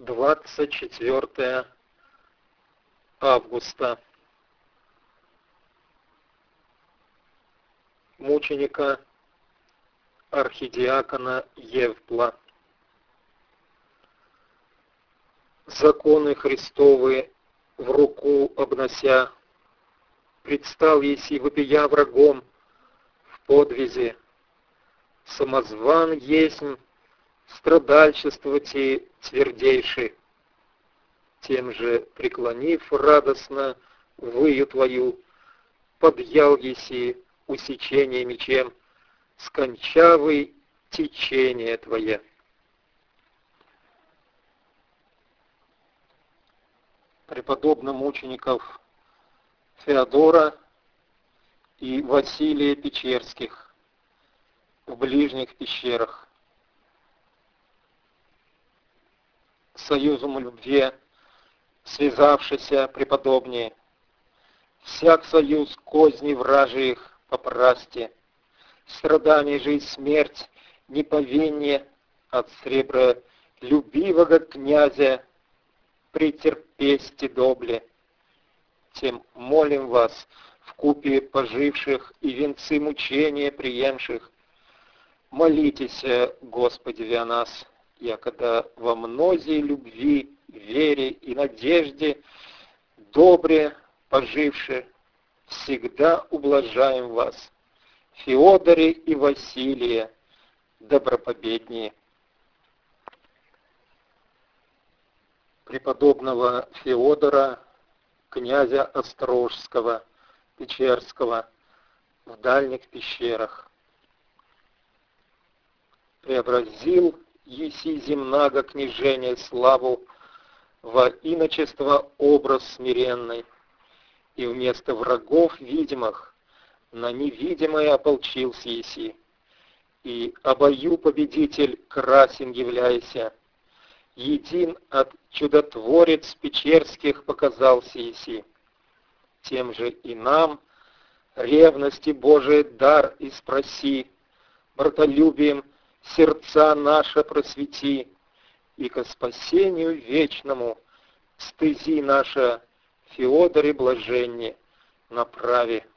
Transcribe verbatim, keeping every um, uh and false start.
двадцать четвёртое августа. Мученика архидиакона Евпла. Законы Христовы в руку обнося, предстал еси вопия врагом в подвизе. Самозван есмь страдальчество те твердейший, тем же преклонив радостно выю твою, подъял еси усечение мечем, скончавый течение твое. Преподобных мучеников Феодора и Василия Печерских в ближних пещерах. Союзом любви связавшися преподобнее, всяк союз козни вражьих попрасти, страдание же и смерть неповиннее от сребра любивого князя претерпести добле. Тем молим вас, вкупе поживших и венцы мучения приемших, молитесь, Господи, о нас, якогда во мнозии любви, вере и надежде добре поживши, всегда ублажаем вас, Феодоре и Василия, добропобеднее. Преподобного Феодора, князя Острожского, Печерского, в дальних пещерах. Преобразил еси земнаго княжение славу во иночество образ смиренный, и вместо врагов видимых на невидимое ополчился еси, и обою победитель красен являйся, един от чудотворец печерских показался еси. Тем же и нам ревности Божий дар и спроси, братолюбием сердца наши просвети, и ко спасению вечному стези наша Феодоре блаженне направи.